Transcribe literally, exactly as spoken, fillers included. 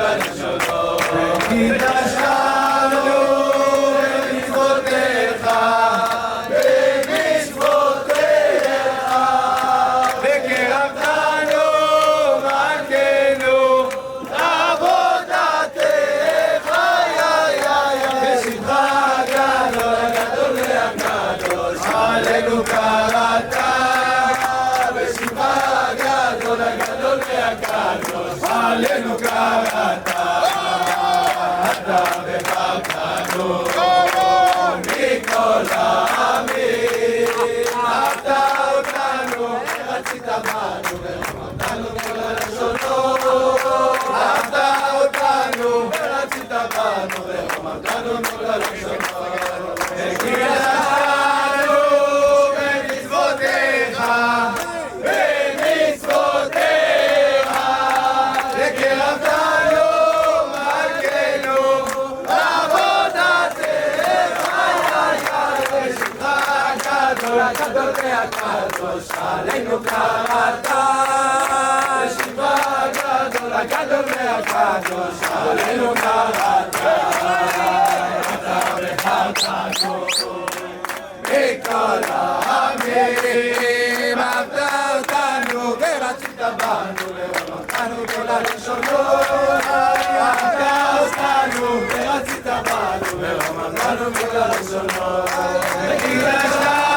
הראשונות. וקידשנו במצוותיך, במצוותיך, וקרבתנו מלכנו לעבודתך, בשמך הגדול הגדול והקדוש עלינו קראת, בשמך הגדול הגדול והקדוש עלינו קראת, אתה בחרתנו מכל העמים, אהבת אותנו ורצית בנו ורחמתנו כל הלשונות, אהבת אותנו ורצית בנו ורחמתנו כל הלשונות, וקידשנו במצוותיך, במצוותיך, וקרבתנו מלכנו לעבודתך, בשמך הגדול הגדול והקדוש עלינו קראת, בשמך הגדול הגדול והקדוש עלינו קראת, אתה בחרתנו מכל העמים, אהבת אותנו ורצית בנו ורחמתנו כל הלשונות, אהבת אותנו ורצית בנו ורחמתנו כל הלשונות, וקידשנו